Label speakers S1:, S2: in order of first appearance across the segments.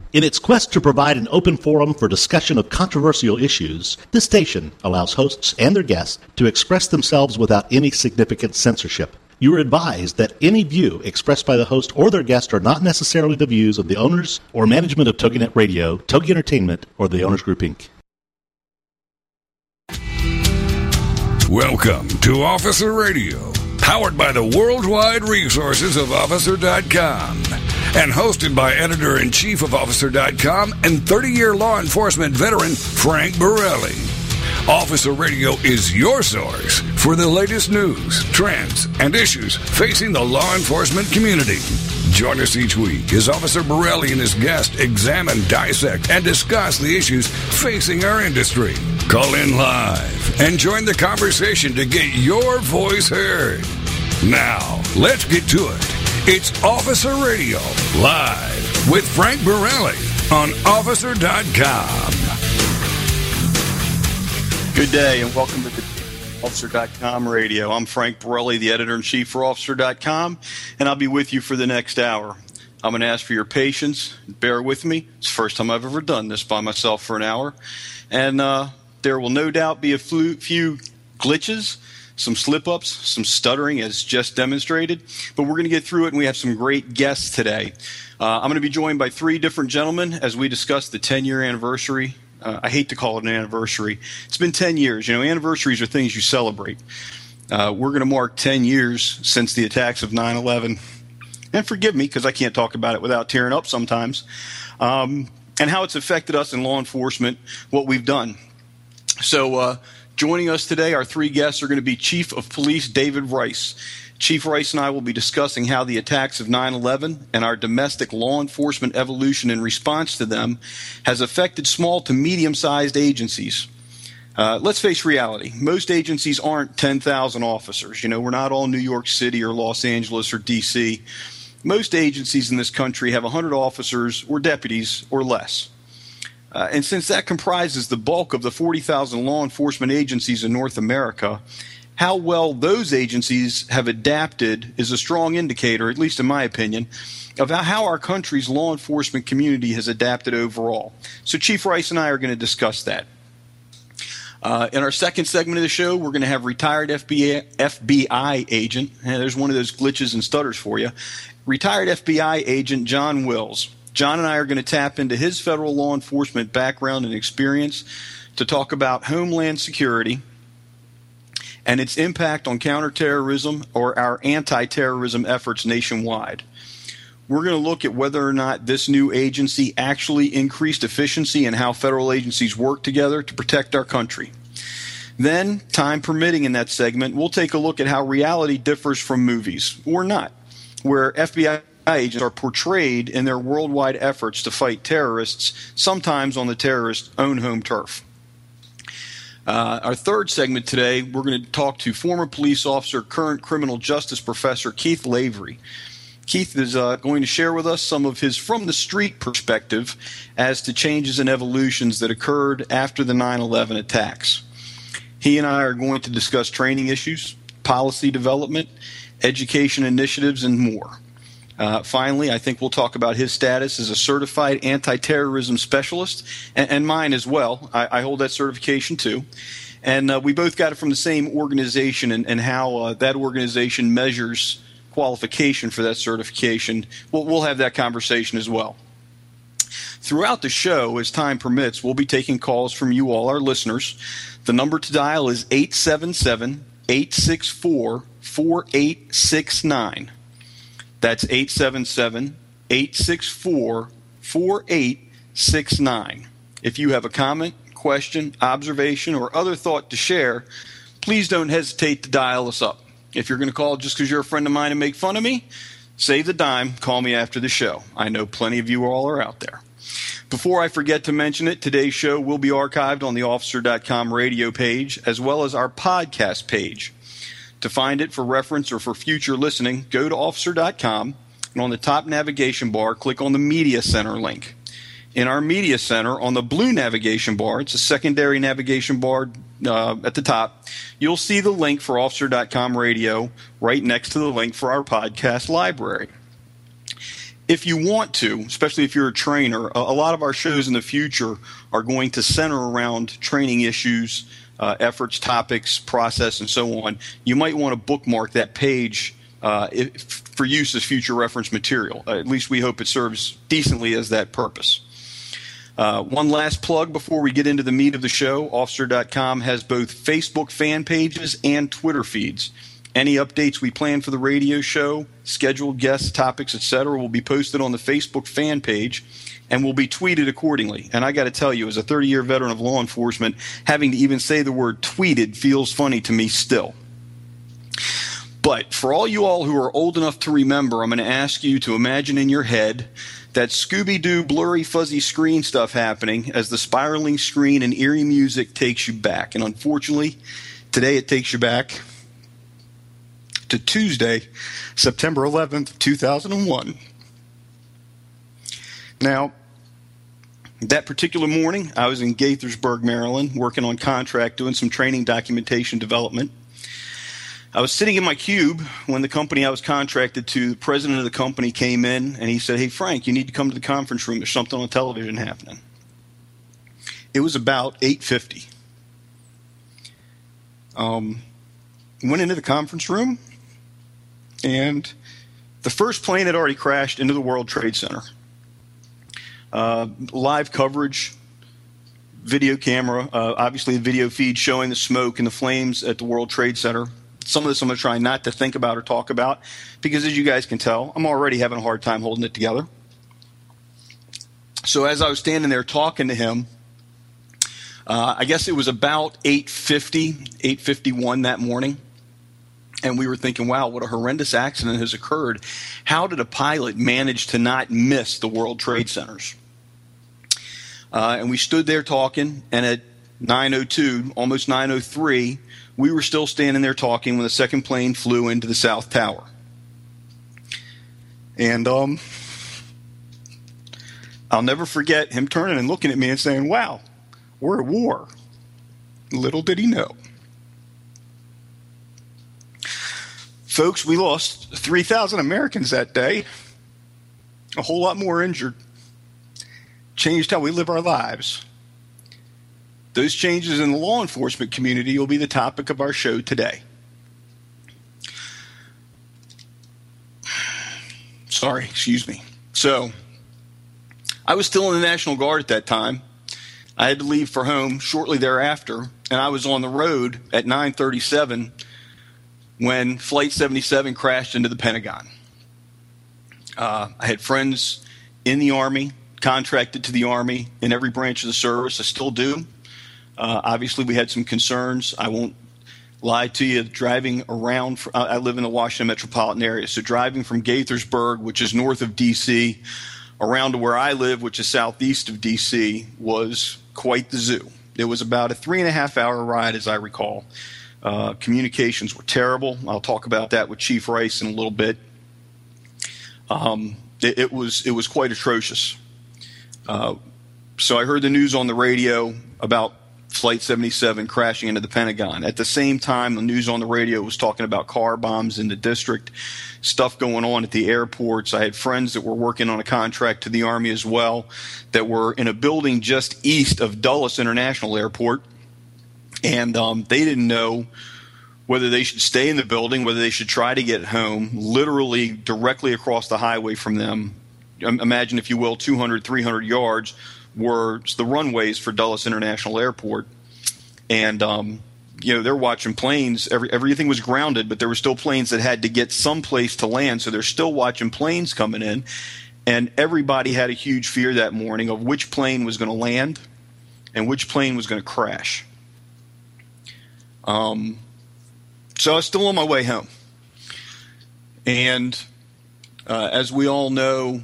S1: In its quest to provide an open forum for discussion of controversial issues, this station allows hosts and their guests to express themselves without any significant censorship. You are advised that any view expressed by the host or their guest are not necessarily the views of the owners or management of TogiNet Radio, Togi Entertainment, or the Owners Group, Inc.
S2: Welcome to Officer Radio, powered by the worldwide resources of Officer.com, and hosted by Editor-in-Chief of Officer.com and 30-year law enforcement veteran Frank Borelli. Officer Radio is your source for the latest news, trends, and issues facing the law enforcement community. Join us each week as Officer Borelli and his guests examine, dissect, and discuss the issues facing our industry. Call in live and join the conversation to get your voice heard. Now, let's get to it. It's Officer Radio, live with Frank Borelli on Officer.com.
S3: Good day and welcome to the Officer.com Radio. I'm Frank Borelli, the Editor-in-Chief for Officer.com, and I'll be with you for the next hour. I'm going to ask for your patience. Bear with me. It's the first time I've ever done this by myself for an hour. And there will no doubt be a few glitches, some slip-ups, some stuttering as just demonstrated, but we're going to get through it, and we have some great guests today. I'm going to be joined by three different gentlemen as we discuss the 10-year anniversary. I hate to call it an anniversary. It's been 10 years. You know, anniversaries are things you celebrate. We're going to mark 10 years since the attacks of 9/11. And forgive me, because I can't talk about it without tearing up sometimes, and how it's affected us in law enforcement, what we've done. So joining us today, our three guests are going to be Chief of Police David Rice. Chief Rice and I will be discussing how the attacks of 9/11 and our domestic law enforcement evolution in response to them has affected small to medium-sized agencies. Let's face reality. Most agencies aren't 10,000 officers. You know, we're not all New York City or Los Angeles or D.C. Most agencies in this country have 100 officers or deputies or less. And since that comprises the bulk of the 40,000 law enforcement agencies in North America, how well those agencies have adapted is a strong indicator, at least in my opinion, of how our country's law enforcement community has adapted overall. So Chief Rice and I are going to discuss that. In our second segment of the show, we're going to have retired FBI agent, and there's one of those glitches and stutters for you, retired FBI agent John Wills. John and I are going to tap into his federal law enforcement background and experience to talk about homeland security and its impact on counterterrorism or our anti-terrorism efforts nationwide. We're going to look at whether or not this new agency actually increased efficiency in how federal agencies work together to protect our country. Then, time permitting in that segment, we'll take a look at how reality differs from movies, or not, where FBI agents are portrayed in their worldwide efforts to fight terrorists, sometimes on the terrorists' own home turf. Our third segment today, we're going to talk to former police officer, current criminal justice professor Keith Lavery. Keith is going to share with us some of his from-the-street perspective as to changes and evolutions that occurred after the 9/11 attacks. He and I are going to discuss training issues, policy development, education initiatives, and more. Finally, I think we'll talk about his status as a certified anti-terrorism specialist, and mine as well. I hold that certification too. And we both got it from the same organization, and how that organization measures qualification for that certification. We'll have that conversation as well. Throughout the show, as time permits, we'll be taking calls from you all, our listeners. The number to dial is 877-864-4869. That's 877-864-4869. If you have a comment, question, observation, or other thought to share, please don't hesitate to dial us up. If you're going to call just because you're a friend of mine and make fun of me, save the dime, call me after the show. I know plenty of you all are out there. Before I forget to mention it, today's show will be archived on the Officer.com radio page as well as our podcast page. To find it for reference or for future listening, go to Officer.com, and on the top navigation bar, click on the Media Center link. In our Media Center, on the blue navigation bar, it's a secondary navigation bar at the top, you'll see the link for Officer.com radio right next to the link for our podcast library. if you want to, especially if you're a trainer, a lot of our shows in the future are going to center around training issues, efforts, topics, process, and so on. You might want to bookmark that page for use as future reference material. At least we hope it serves decently as that purpose. One last plug before we get into the meat of the show. Officer.com has both Facebook fan pages and Twitter feeds. Any updates we plan for the radio show, scheduled guests, topics, etc., will be posted on the Facebook fan page and will be tweeted accordingly. And I got to tell you, as a 30-year veteran of law enforcement, having to even say the word tweeted feels funny to me still. But for all you all who are old enough to remember, I'm going to ask you to imagine in your head that Scooby-Doo blurry fuzzy screen stuff happening as the spiraling screen and eerie music takes you back. And unfortunately, today it takes you back to Tuesday, September 11th, 2001. Now, that particular morning, I was in Gaithersburg, Maryland, working on contract, doing some training documentation development. I was sitting in my cube when the company I was contracted to, the president of the company came in, and he said, "Hey, Frank, you need to come to the conference room. There's something on television happening." It was about 8:50. Went into the conference room, and the first plane had already crashed into the World Trade Center. Live coverage, video camera, obviously a video feed showing the smoke and the flames at the World Trade Center. Some of this I'm going to try not to think about or talk about because, as you guys can tell, I'm already having a hard time holding it together. So as I was standing there talking to him, I guess it was about 8:50, 8:51 that morning. And we were thinking, wow, what a horrendous accident has occurred. How did a pilot manage to not miss the World Trade Centers? And we stood there talking, and at 9:02, almost 9:03, we were still standing there talking when the second plane flew into the South Tower. And I'll never forget him turning and looking at me and saying, "Wow, we're at war." Little did he know. Folks, we lost 3,000 Americans that day. A whole lot more injured. Changed how we live our lives. Those changes in the law enforcement community will be the topic of our show today. Sorry, excuse me. So, I was still in the National Guard at that time. I had to leave for home shortly thereafter, and I was on the road at 9:37 when Flight 77 crashed into the Pentagon. I had friends in the Army, contracted to the Army in every branch of the service. I still do. Obviously, we had some concerns. I won't lie to you. Driving around, I live in the Washington metropolitan area, so driving from Gaithersburg, which is north of D.C., around to where I live, which is southeast of D.C., was quite the zoo. It was about a 3.5-hour ride, as I recall. Communications were terrible. I'll talk about that with Chief Rice in a little bit. It was quite atrocious. So I heard the news on the radio about Flight 77 crashing into the Pentagon. At the same time, the news on the radio was talking about car bombs in the district, stuff going on at the airports. I had friends that were working on a contract to the Army as well that were in a building just east of Dulles International Airport, and they didn't know whether they should stay in the building, whether they should try to get home. Literally directly across the highway from them, imagine, if you will, 200, 300 yards, were the runways for Dulles International Airport. And, they're watching planes. Everything was grounded, but there were still planes that had to get someplace to land. So they're still watching planes coming in. And everybody had a huge fear that morning of which plane was going to land and which plane was going to crash. So I was still on my way home. And as we all know,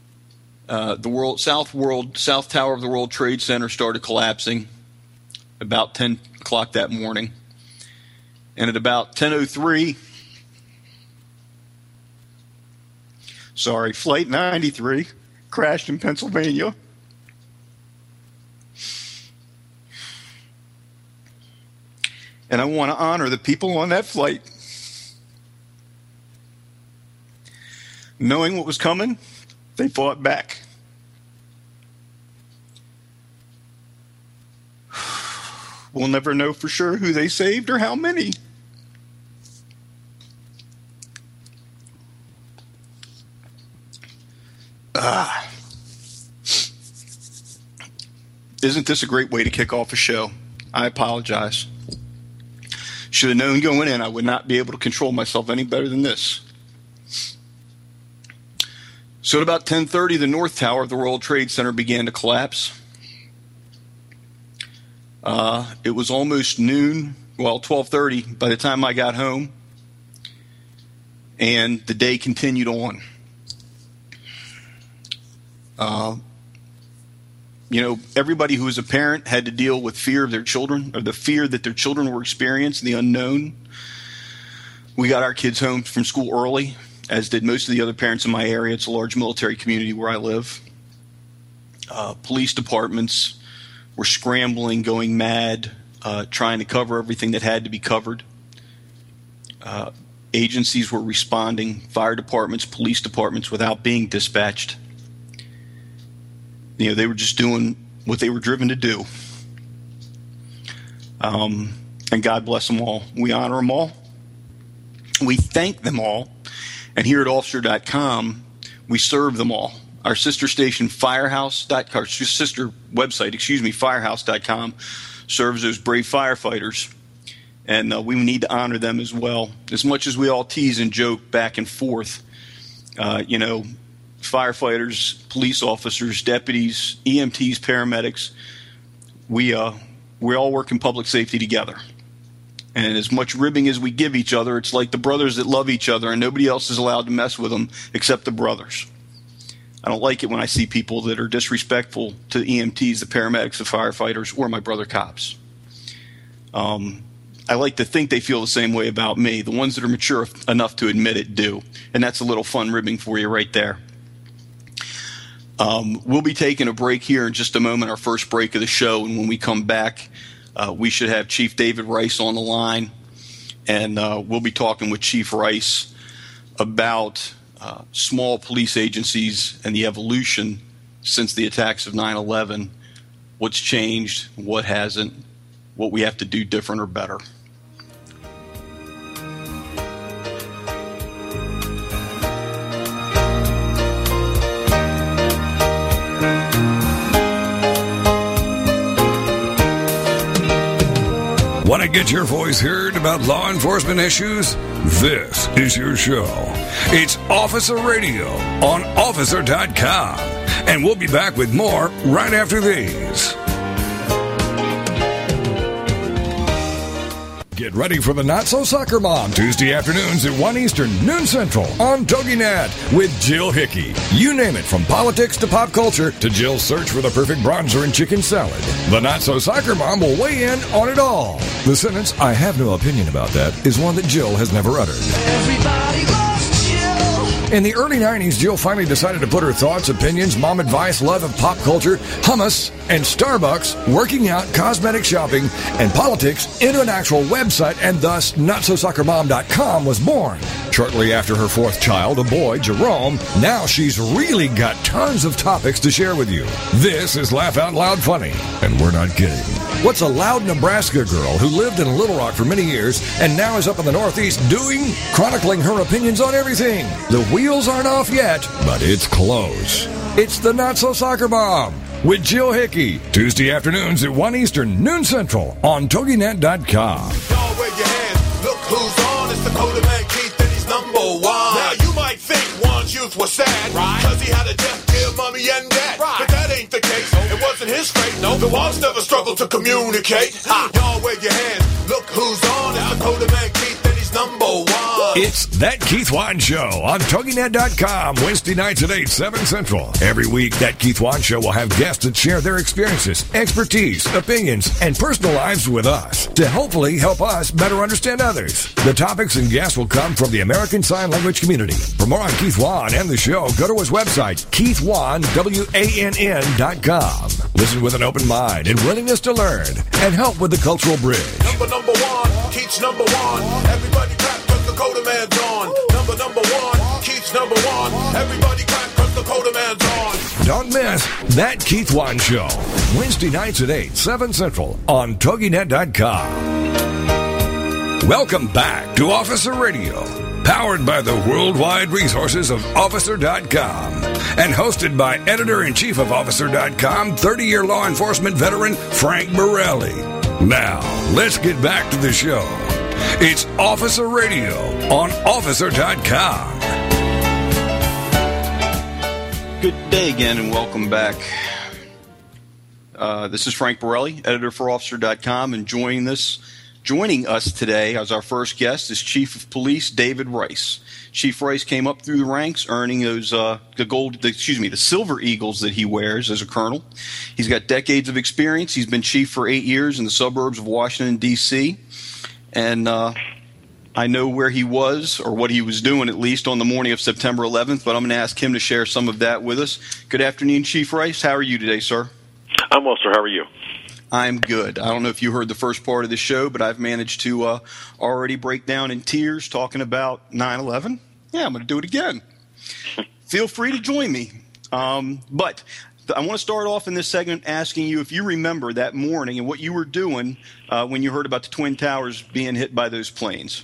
S3: the South Tower of the World Trade Center started collapsing about 10 o'clock that morning. And at about 10:03, Flight 93 crashed in Pennsylvania. And I want to honor the people on that flight. Knowing what was coming, They fought back. We'll never know for sure who they saved or how many. Isn't this a great way to kick off a show? I apologize. Should have known going in I would not be able to control myself any better than this. So at about 10:30, the North Tower of the World Trade Center began to collapse. It was almost noon, 12:30 by the time I got home, and the day continued on. Everybody who was a parent had to deal with fear of their children, or the fear that their children were experiencing, the unknown. We got our kids home from school early, as did most of the other parents in my area. It's a large military community where I live. Police departments were scrambling, going mad, trying to cover everything that had to be covered. Agencies were responding, fire departments, police departments, without being dispatched. They were just doing what they were driven to do. And God bless them all. We honor them all. We thank them all. And here at Officer.com, we serve them all. Our sister station, Firehouse.com, sister website, Firehouse.com, serves those brave firefighters. And we need to honor them as well. As much as we all tease and joke back and forth, firefighters, police officers, deputies, EMTs, paramedics, we all work in public safety together. And as much ribbing as we give each other, it's like the brothers that love each other, and nobody else is allowed to mess with them except the brothers. I don't like it when I see people that are disrespectful to the EMTs, the paramedics, the firefighters, or my brother cops. I like to think they feel the same way about me. The ones that are mature enough to admit it do. And that's a little fun ribbing for you right there. We'll be taking a break here in just a moment, our first break of the show. And when we come back, we should have Chief David Rice on the line. And we'll be talking with Chief Rice about small police agencies and the evolution since the attacks of 9/11, what's changed, what hasn't, what we have to do different or better.
S2: Want to get your voice heard about law enforcement issues? This is your show. It's Officer Radio on Officer.com. And we'll be back with more right after these. Get ready for the Not So Soccer Mom, Tuesday afternoons at 1 Eastern, noon Central, on TogiNet with Jill Hickey. You name it, from politics to pop culture to Jill's search for the perfect bronzer and chicken salad. The Not So Soccer Mom will weigh in on it all. The sentence, "I have no opinion about that," is one that Jill has never uttered.
S4: Everybody loves Jill.
S2: In the early 90s, Jill finally decided to put her thoughts, opinions, mom advice, love of pop culture, hummus, and Starbucks, working out, cosmetic shopping, and politics into an actual website, and thus NotSoSoccerMom.com was born. Shortly after her fourth child, a boy, Jerome, now she's really got tons of topics to share with you. This is Laugh Out Loud Funny, and we're not kidding. What's a loud Nebraska girl who lived in Little Rock for many years and now is up in the Northeast doing? Chronicling her opinions on everything. The wheels aren't off yet, but it's close. It's the Not So Soccer Mom with Jill Hickey, Tuesday afternoons at 1 Eastern, noon Central, on TogiNet.com.
S5: Y'all wave your hands, look who's on, it's Dakota Man Keith and he's number one. Now you might think Juan's youth was sad, right? Cause he had a deaf, dear mommy and dad, right? But that ain't the case, it wasn't his fate, no. The Juans never struggled to communicate. Y'all wave your hands, look who's on, it's Dakota Man Keith and he's number one.
S2: It's That Keith Wan Show on TogiNet.com, Wednesday nights at 8, 7 Central. Every week, That Keith Wan Show will have guests that share their experiences, expertise, opinions, and personal lives with us to hopefully help us better understand others. The topics and guests will come from the American Sign Language community. For more on Keith Wan and the show, go to his website, KeithWan.com. Listen with an open mind and willingness to learn and help with the cultural bridge.
S5: Number one, Keith's number one. Everybody clap cause Dakota Man's on. Number one, Keith's number one. Everybody clap cause Dakota Man's on.
S2: Don't miss That Keith Wan Show. Wednesday nights at 8, 7 Central on TogiNet.com. Welcome back to Officer Radio, powered by the worldwide resources of Officer.com and hosted by Editor-in-Chief of Officer.com, 30-year law enforcement veteran Frank Borelli. Now, let's get back to the show. It's Officer Radio on Officer.com.
S3: Good day again and welcome back. This is Frank Borelli, editor for Officer.com, and joining us today as our first guest is Chief of Police David Rice. Chief Rice came up through the ranks, earning those the Silver Eagles that he wears as a colonel. He's got decades of experience. He's been chief for 8 years in the suburbs of Washington, D.C., and I know where he was, or what he was doing at least, on the morning of September 11th, but I'm going to ask him to share some of that with us. Good afternoon, Chief Rice. How are you today, sir?
S6: I'm well, sir. How are you?
S3: I'm good. I don't know if you heard the first part of the show, but I've managed to already break down in tears talking about 9/11. Yeah, I'm going to do it again. Feel free to join me. But I want to start off in this segment asking you if you remember that morning and what you were doing when you heard about the Twin Towers being hit by those planes.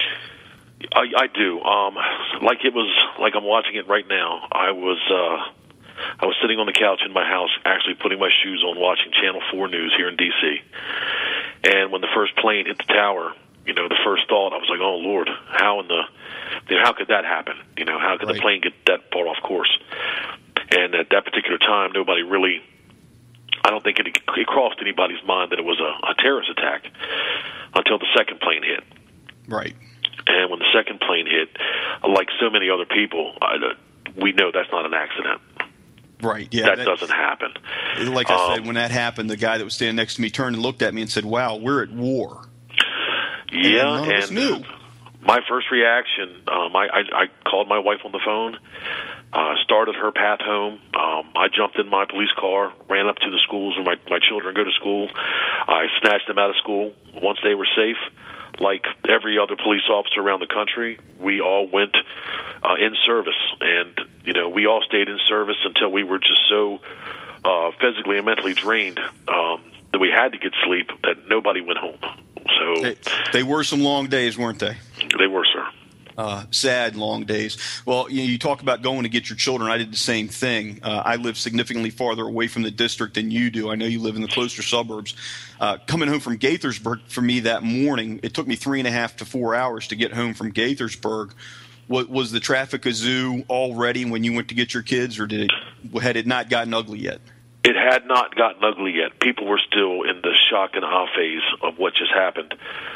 S6: I do. It was like I'm watching it right now. I was sitting on the couch in my house, actually putting my shoes on, watching Channel 4 News here in D.C. And when the first plane hit the tower, the first thought, I was like, "Oh Lord, how could that happen? How could the plane get that far off course?" And at that particular time, nobody really, I don't think it crossed anybody's mind that it was a terrorist attack until the second plane hit.
S3: Right.
S6: And when the second plane hit, like so many other people, we know that's not an accident.
S3: Right, yeah.
S6: That doesn't happen.
S3: Like I said, when that happened, the guy that was standing next to me turned and looked at me and said, "Wow, we're at war."
S6: Yeah,
S3: and none of us knew.
S6: My first reaction, I called my wife on the phone, started her path home. I jumped in my police car, ran up to the schools where my children go to school. I snatched them out of school. Once they were safe, like every other police officer around the country, we all went in service. And, we all stayed in service until we were just so physically and mentally drained that we had to get sleep, that nobody went home. So
S3: they were some long days, weren't they?
S6: They were, sir.
S3: Sad, long days. Well, you talk about going to get your children. I did the same thing. I live significantly farther away from the district than you do. I know you live in the closer suburbs. Coming home from Gaithersburg for me that morning, it took me 3.5 to 4 hours to get home from Gaithersburg. Was the traffic a zoo already when you went to get your kids, or had it not gotten ugly yet?
S6: It had not gotten ugly yet. People were still in the shock and awe phase of what just happened.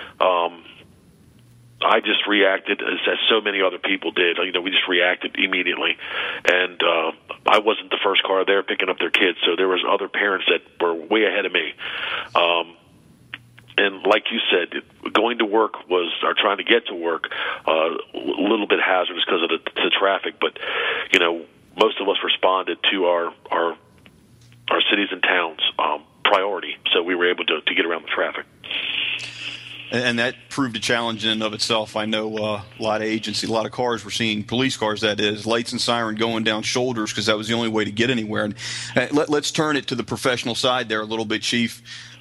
S6: I just reacted as so many other people did. We just reacted immediately. And I wasn't the first car there picking up their kids, so there was other parents that were way ahead of me. And like you said, going to work or trying to get to work, a little bit hazardous because of the traffic. But, most of us responded to our cities and towns priority, so we were able to get around the traffic.
S3: And that proved a challenge in and of itself. I know a lot of agencies, a lot of cars were seeing, police cars that is, lights and siren going down shoulders because that was the only way to get anywhere. And let's turn it to the professional side there a little bit, Chief.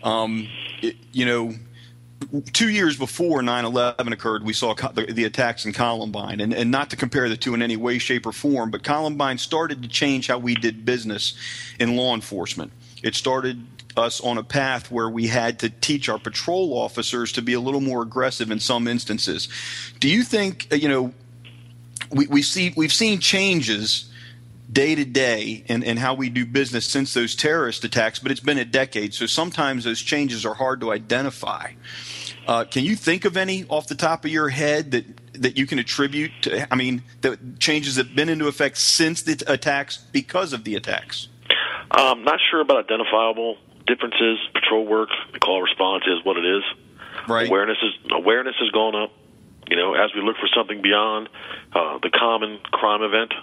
S3: 2 years before 9/11 occurred, we saw the attacks in Columbine. And not to compare the two in any way, shape, or form, but Columbine started to change how we did business in law enforcement. It started us on a path where we had to teach our patrol officers to be a little more aggressive in some instances. Do you think, we've seen changes day to day in how we do business since those terrorist attacks, but it's been a decade, so sometimes those changes are hard to identify. Can you think of any off the top of your head that you can attribute to, the changes that have been into effect since the attacks because of the attacks?
S6: Not sure about identifiable differences. Patrol work, the call response is what it is.
S3: Right.
S6: Awareness has gone up. As we look for something beyond the common crime event.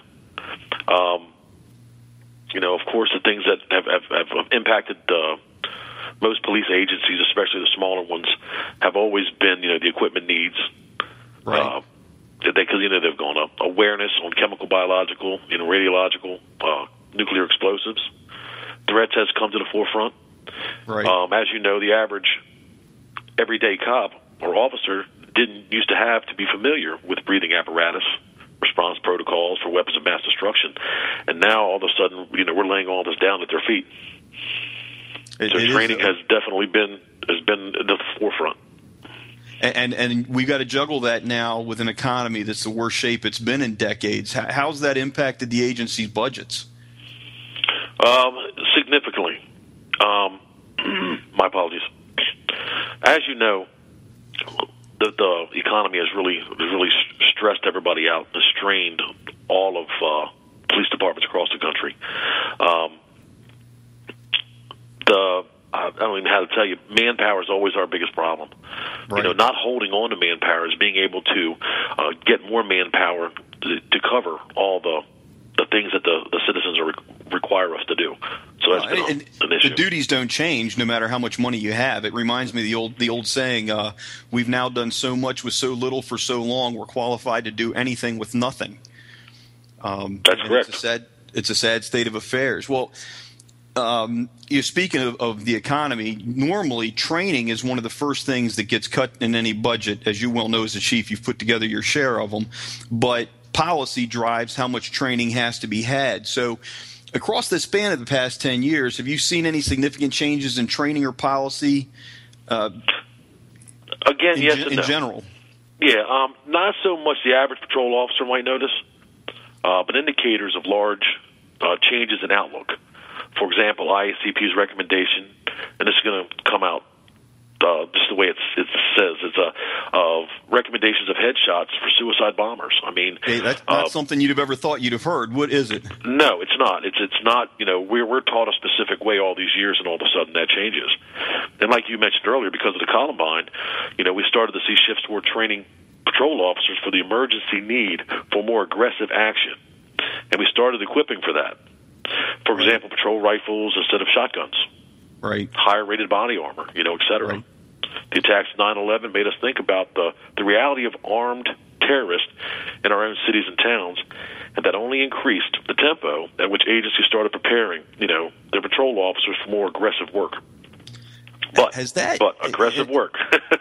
S6: Of course, the things that have impacted most police agencies, especially the smaller ones, have always been the equipment needs.
S3: Right.
S6: because they've gone up. Awareness on chemical, biological, radiological, nuclear explosives. Threats has come to the forefront.
S3: Right.
S6: As you know, the average everyday cop or officer didn't used to have to be familiar with breathing apparatus, response protocols for weapons of mass destruction, and now all of a sudden, we're laying all this down at their feet. So training has definitely been at the forefront.
S3: And we've got to juggle that now with an economy that's the worst shape it's been in decades. How's that impacted the agency's budgets?
S6: Significantly. My apologies. As you know, the economy has really stressed everybody out and strained all of police departments across the country. I don't even know how to tell you, manpower is always our biggest problem.
S3: Right.
S6: Not holding on to manpower is being able to get more manpower to cover all the things that the citizens require us to do. So that's been an issue.
S3: The duties don't change no matter how much money you have. It reminds me of the old saying, we've now done so much with so little for so long, we're qualified to do anything with nothing.
S6: That's correct.
S3: It's a sad state of affairs. Well, speaking of the economy, normally training is one of the first things that gets cut in any budget. As you well know as a chief, you've put together your share of them. But policy drives how much training has to be had. So across the span of the past 10 years, have you seen any significant changes in training or policy?
S6: Again, yes and no.
S3: In general?
S6: Yeah, not so much the average patrol officer might notice, but indicators of large changes in outlook. For example, IACP's recommendation, and this is going to come out just the way it says, it's of recommendations of headshots for suicide bombers. I mean,
S3: hey, that's not something you'd have ever thought you'd have heard. What is it?
S6: No, it's not. It's not. We're taught a specific way all these years, and all of a sudden that changes. And like you mentioned earlier, because of the Columbine, we started to see shifts toward training patrol officers for the emergency need for more aggressive action, and we started equipping for that. For example, patrol rifles instead of shotguns.
S3: Right.
S6: Higher rated body armor, et cetera.
S3: Right.
S6: The attacks of 9/11 made us think about the reality of armed terrorists in our own cities and towns, and that only increased the tempo at which agencies started preparing, their patrol officers for more aggressive work. But aggressive work.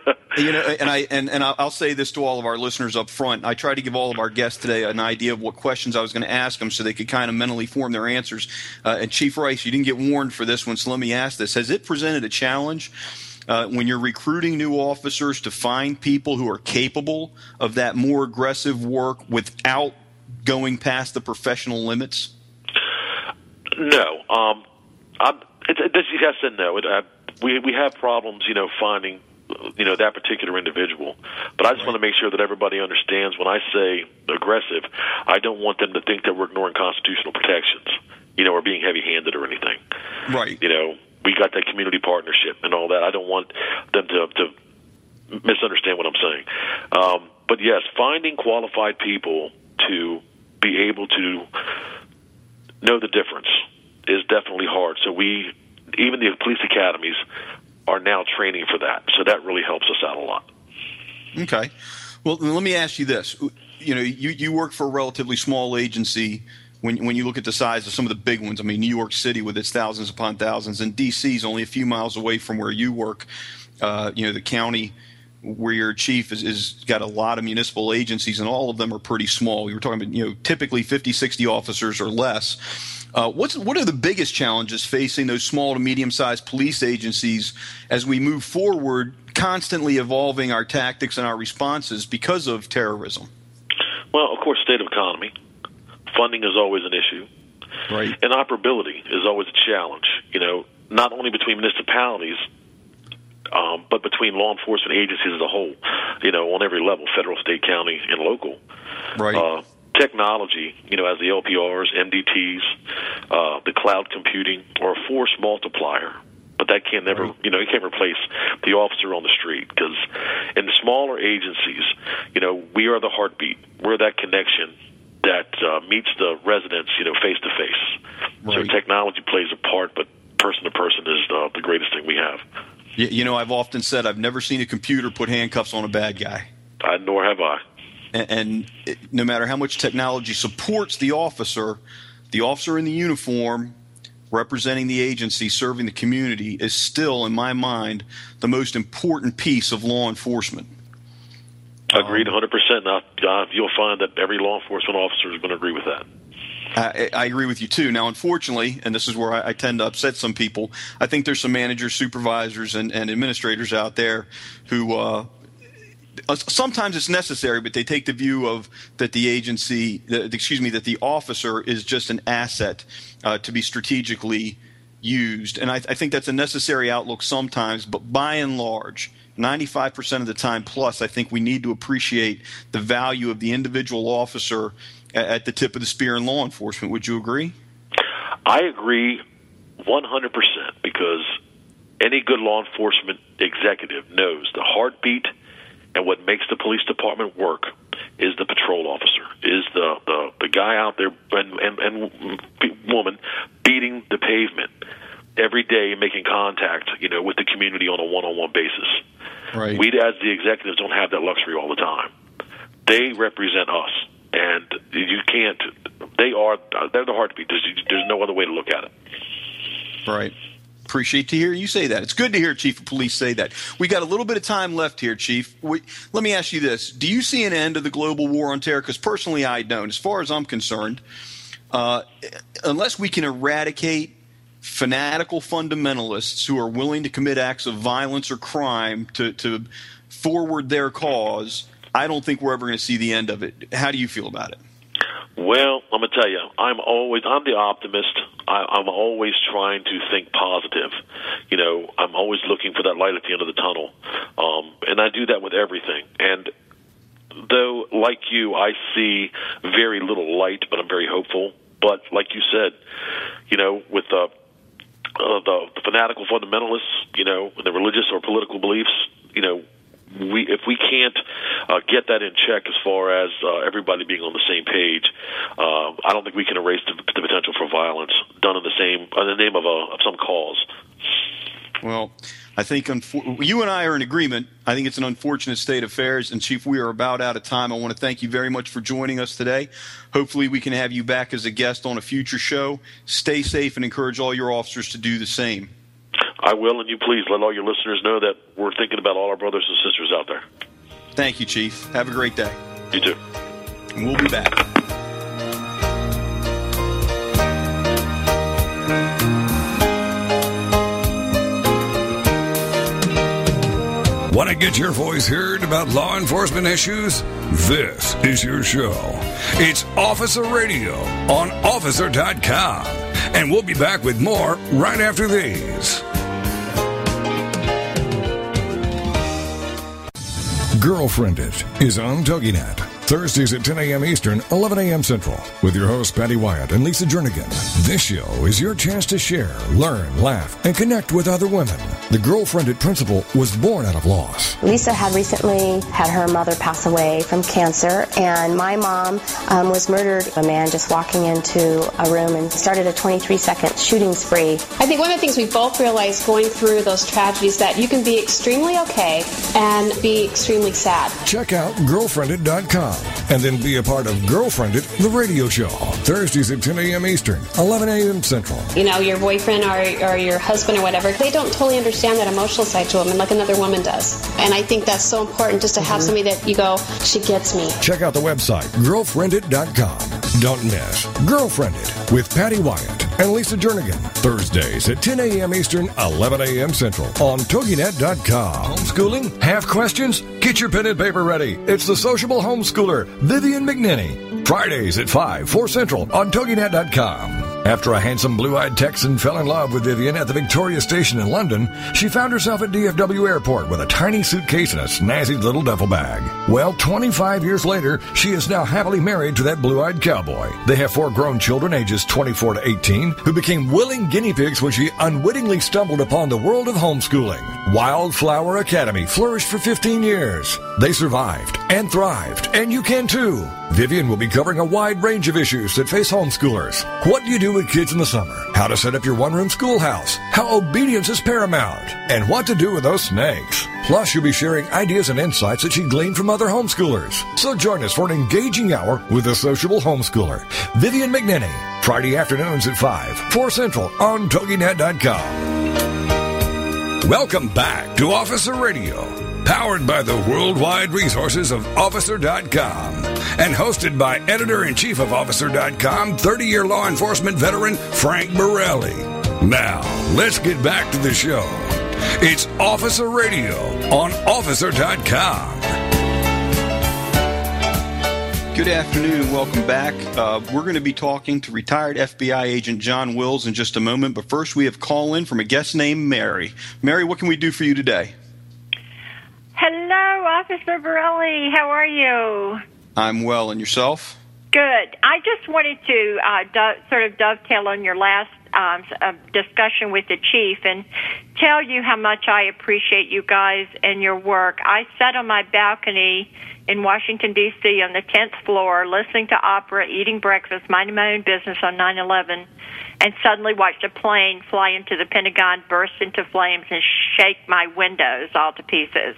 S6: And I'll say this to all of our listeners up front. I tried to give all of our guests today an idea of what questions I was going to ask them so they could kind of mentally form their answers. And Chief Rice, you didn't get warned for this one, so let me ask this. Has it presented a challenge when you're recruiting new officers to find people who are capable of that more aggressive work without going past the professional limits? No. It's yes and no. We have problems, finding, that particular individual. But I just want to make sure that everybody understands when I say aggressive, I don't want them to think that we're ignoring constitutional protections, or being heavy-handed or anything.
S3: Right.
S6: We got that community partnership and all that. I don't want them to misunderstand what I'm saying. But yes, finding qualified people to be able to know the difference is definitely hard. So even the police academies are now training for that. So that really helps us out a lot.
S3: Okay. Well, let me ask you this. You work for a relatively small agency when you look at the size of some of the big ones. I mean, New York City with its thousands upon thousands, and D.C. is only a few miles away from where you work. The county where your chief is got a lot of municipal agencies, and all of them are pretty small. We were talking about, typically 50, 60 officers or less. What are the biggest challenges facing those small to medium-sized police agencies as we move forward, constantly evolving our tactics and our responses because of terrorism?
S6: Well, of course, state of economy. Funding is always an issue.
S3: Right.
S6: And operability is always a challenge, not only between municipalities, but between law enforcement agencies as a whole, on every level, federal, state, county, and local.
S3: Right.
S6: Technology, as the LPRs, MDTs, the cloud computing, are a force multiplier. But that can never,
S3: right.
S6: You can't replace the officer on the street, because in the smaller agencies, we are the heartbeat. We're that connection that meets the residents, face to face. So technology plays a part, but person to person is the greatest thing we have.
S3: I've often said I've never seen a computer put handcuffs on a bad guy.
S6: Nor have I.
S3: And no matter how much technology supports the officer in the uniform representing the agency, serving the community, is still, in my mind, the most important piece of law enforcement.
S6: Agreed 100%. Now, you'll find that every law enforcement officer is going to agree with that.
S3: I agree with you, too. Now, unfortunately, and this is where I tend to upset some people, I think there's some managers, supervisors, and administrators out there who sometimes it's necessary, but they take the view of that that the officer is just an asset to be strategically used. And I think that's a necessary outlook sometimes, but by and large, 95% of the time plus, I think we need to appreciate the value of the individual officer at the tip of the spear in law enforcement. Would you agree?
S6: I agree 100%, because any good law enforcement executive knows the heartbeat and what makes the police department work is the patrol officer, is the guy out there and woman beating the pavement every day, making contact, with the community on a one-on-one basis.
S3: Right.
S6: We, as the executives, don't have that luxury all the time. They represent us, and you can't. They're the heartbeat. There's no other way to look at it.
S3: Right. Appreciate to hear you say that. It's good to hear Chief of Police say that. We got a little bit of time left here, Chief. Let me ask you this. Do you see an end to the global war on terror? Because personally, I don't. As far as I'm concerned, unless we can eradicate fanatical fundamentalists who are willing to commit acts of violence or crime to forward their cause, I don't think we're ever going to see the end of it. How do you feel about it?
S6: Well, I'm going to tell you, I'm the optimist. I'm always trying to think positive. I'm always looking for that light at the end of the tunnel. And I do that with everything. And though, like you, I see very little light, but I'm very hopeful. But like you said, with the fanatical fundamentalists, the religious or political beliefs, if we can't get that in check as far as everybody being on the same page, I don't think we can erase the potential for violence done in the name of some cause. Well,
S3: I think you and I are in agreement. I think it's an unfortunate state of affairs. And, Chief, we are about out of time. I want to thank you very much for joining us today. Hopefully we can have you back as a guest on a future show. Stay safe and encourage all your officers to do the same.
S6: I will, and you please let all your listeners know that we're thinking about all our brothers and sisters out there.
S3: Thank you, Chief. Have a great day.
S6: You too.
S3: And we'll be back.
S2: Want to get your voice heard about law enforcement issues? This is your show. It's Officer Radio on Officer.com. And we'll be back with more right after these. Girlfriend It is on TogiNet. Thursdays at 10 a.m. Eastern, 11 a.m. Central, with your hosts Patty Wyatt and Lisa Jernigan. This show is your chance to share, learn, laugh, and connect with other women. The Girlfriend It principle was born out of loss.
S7: Lisa had recently had her mother pass away from cancer, and my mom was murdered. A man just walking into a room and started a 23-second shooting spree.
S8: I think one of the things we both realized going through those tragedies that you can be extremely okay and be extremely sad.
S2: Check out girlfriendit.com. And then be a part of Girlfriend It, the radio show. Thursdays at 10 a.m. Eastern, 11 a.m. Central.
S8: Your boyfriend or your husband or whatever, they don't totally understand that emotional side to a woman like another woman does. And I think that's so important, just to have somebody that you go, she gets me.
S2: Check out the website, girlfriendit.com. Don't miss Girlfriend It with Patty Wyatt and Lisa Jernigan. Thursdays at 10 a.m. Eastern, 11 a.m. Central on TogiNet.com. Homeschooling? Have questions? Get your pen and paper ready. It's the sociable homeschooler, Vivian McNinney. Fridays at 4 Central on TogiNet.com. After a handsome blue-eyed Texan fell in love with Vivian at the Victoria Station in London, she found herself at DFW Airport with a tiny suitcase and a snazzy little duffel bag. Well, 25 years later, she is now happily married to that blue-eyed cowboy. They have 4 grown children ages 24 to 18 who became willing guinea pigs when she unwittingly stumbled upon the world of homeschooling. Wildflower Academy flourished for 15 years. They survived and thrived, and you can too. Vivian will be covering a wide range of issues that face homeschoolers. What do you do with kids in the summer? How to set up your one-room schoolhouse? How obedience is paramount? And what to do with those snakes? Plus, you'll be sharing ideas and insights that she gleaned from other homeschoolers. So join us for an engaging hour with the sociable homeschooler, Vivian McNinney. Friday afternoons at 5, 4 Central on TogiNet.com. Welcome back to Officer Radio, powered by the worldwide resources of Officer.com and hosted by Editor-in-Chief of Officer.com, 30-year law enforcement veteran Frank Borelli. Now, let's get back to the show. It's Officer Radio on Officer.com.
S3: Good afternoon and welcome back. We're going to be talking to retired FBI agent John Wills in just a moment, but first we have call in from a guest named Mary. Mary, what can we do for you today?
S9: Hello, Officer Borelli. How are you?
S3: I'm well, and yourself?
S9: Good. I just wanted to sort of dovetail on your last discussion with the chief and tell you how much I appreciate you guys and your work. I sat on my balcony in Washington, D.C. on the 10th floor listening to opera, eating breakfast, minding my own business on 9/11, and suddenly watched a plane fly into the Pentagon, burst into flames, and shake my windows all to pieces.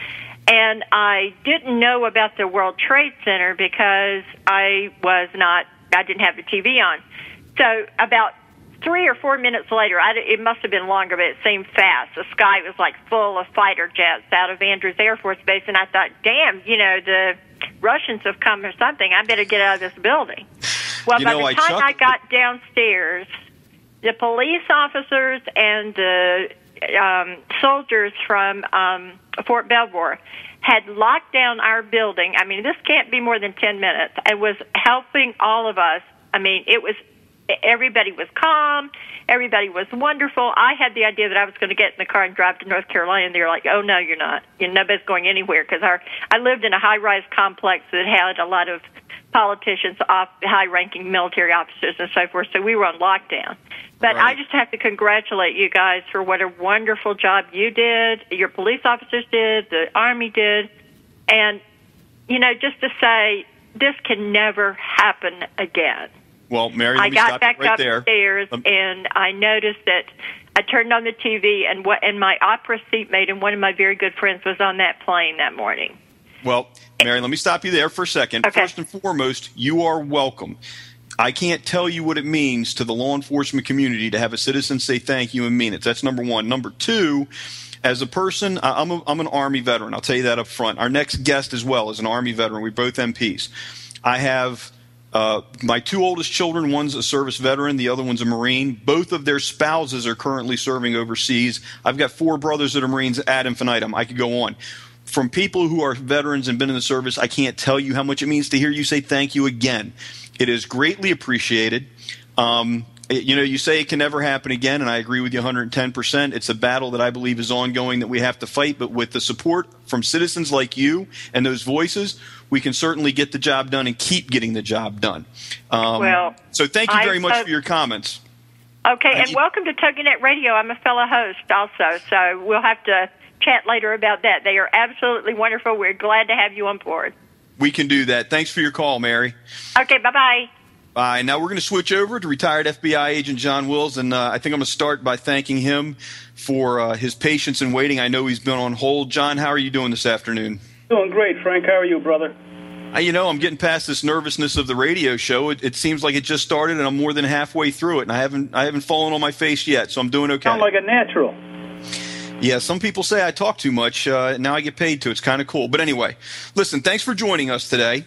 S9: And I didn't know about the World Trade Center because I didn't have the TV on. So about 3 or 4 minutes later, it must have been longer, but it seemed fast. The sky was like full of fighter jets out of Andrews Air Force Base, and I thought, damn, the Russians have come or something. I better get out of this building. Well, by the time I got downstairs, the police officers and the soldiers from Fort Belvoir had locked down our building. I mean, this can't be more than 10 minutes. It was helping all of us. I mean, everybody was calm. Everybody was wonderful. I had the idea that I was going to get in the car and drive to North Carolina, and they were like, oh, no, you're not. Nobody's going anywhere, because I lived in a high-rise complex that had a lot of politicians, high-ranking military officers and so forth, so we were on lockdown. But right. I just have to congratulate you guys for what a wonderful job you did, your police officers did, the Army did, and, just to say, this can never happen again.
S3: Well, Mary, let me stop you right there.
S9: I got back upstairs, and I noticed that I turned on the TV, and my opera seatmate and one of my very good friends was on that plane that morning.
S3: Well, Mary, let me stop you there for a second.
S9: Okay.
S3: First and foremost, you are welcome. I can't tell you what it means to the law enforcement community to have a citizen say thank you and mean it. That's number one. Number two, as a person, I'm an Army veteran. I'll tell you that up front. Our next guest as well is an Army veteran. We're both MPs. I have my two oldest children. One's a service veteran. The other one's a Marine. Both of their spouses are currently serving overseas. I've got 4 brothers that are Marines ad infinitum. I could go on. From people who are veterans and been in the service, I can't tell you how much it means to hear you say thank you again. It is greatly appreciated. You say it can never happen again, and I agree with you 110%. It's a battle that I believe is ongoing that we have to fight, but with the support from citizens like you and those voices, we can certainly get the job done and keep getting the job done. So thank you very much for your comments.
S9: Okay, and welcome to TogiNet Radio. I'm a fellow host also, so we'll have to chat later about that. They are absolutely wonderful. We're glad to have you on board.
S3: We can do that. Thanks for your call, Mary.
S9: Okay, bye-bye.
S3: Bye. Now we're going to switch over to retired FBI agent John Wills, and I think I'm going to start by thanking him for his patience in waiting. I know he's been on hold. John, how are you doing this afternoon?
S10: Doing great, Frank. How are you, brother?
S3: I'm getting past this nervousness of the radio show. It seems like it just started, and I'm more than halfway through it, and I haven't fallen on my face yet, so I'm doing okay.
S10: Sound like a natural.
S3: Yeah, some people say I talk too much. Now I get paid to. It's kind of cool. But anyway, listen, thanks for joining us today.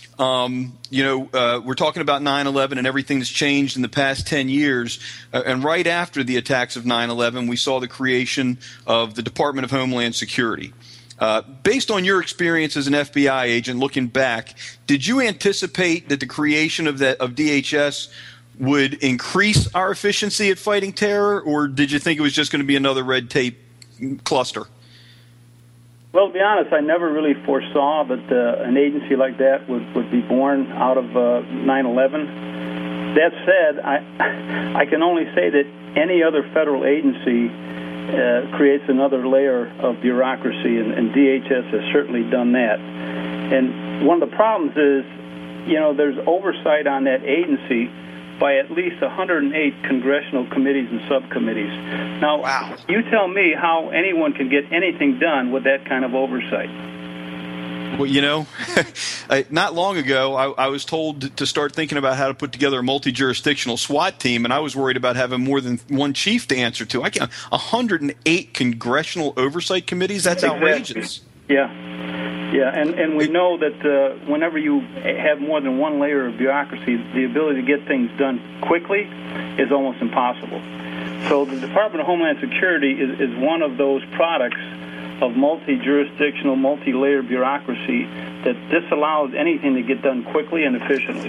S3: We're talking about 9/11 and everything that's changed in the past 10 years. And right after the attacks of 9/11, we saw the creation of the Department of Homeland Security. Based on your experience as an FBI agent looking back, did you anticipate that the creation of DHS would increase our efficiency at fighting terror, or did you think it was just going to be another red tape cluster?
S10: Well, to be honest, I never really foresaw that an agency like that would be born out of 9/11. That said, I can only say that any other federal agency creates another layer of bureaucracy, and DHS has certainly done that. And one of the problems is, there's oversight on that agency, by at least 108 congressional committees and subcommittees. Now,
S3: wow.
S10: You tell me how anyone can get anything done with that kind of oversight.
S3: Well, not long ago, I was told to start thinking about how to put together a multi-jurisdictional SWAT team, and I was worried about having more than one chief to answer to. I can't. 108 congressional oversight committees? That's outrageous.
S10: Yeah, and we know that whenever you have more than one layer of bureaucracy, the ability to get things done quickly is almost impossible. So the Department of Homeland Security is one of those products of multi-jurisdictional, multi-layer bureaucracy that disallows anything to get done quickly and efficiently.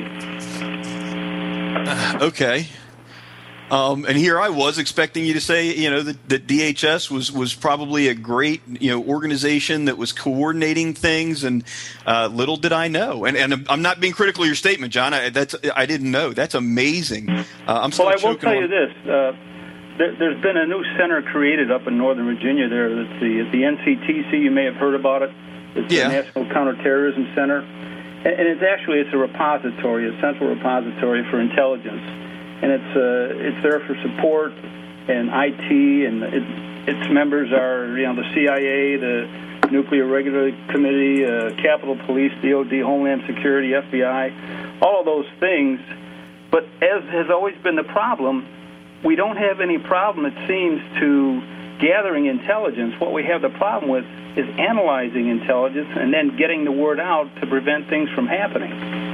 S3: Okay. And here I was expecting you to say, that DHS was probably a great, organization that was coordinating things, and little did I know. And I'm not being critical of your statement, John. I didn't know. That's amazing. I will
S10: tell you this. There's been a new center created up in Northern Virginia there. It's the NCTC. You may have heard about it. It's the National Counterterrorism Center. And it's a repository, a central repository for intelligence. And it's there for support and IT, and its members are, the CIA, the Nuclear Regulatory Committee, Capitol Police, DOD, Homeland Security, FBI, all of those things. But as has always been the problem, we don't have any problem, it seems, to gathering intelligence. What we have the problem with is analyzing intelligence and then getting the word out to prevent things from happening.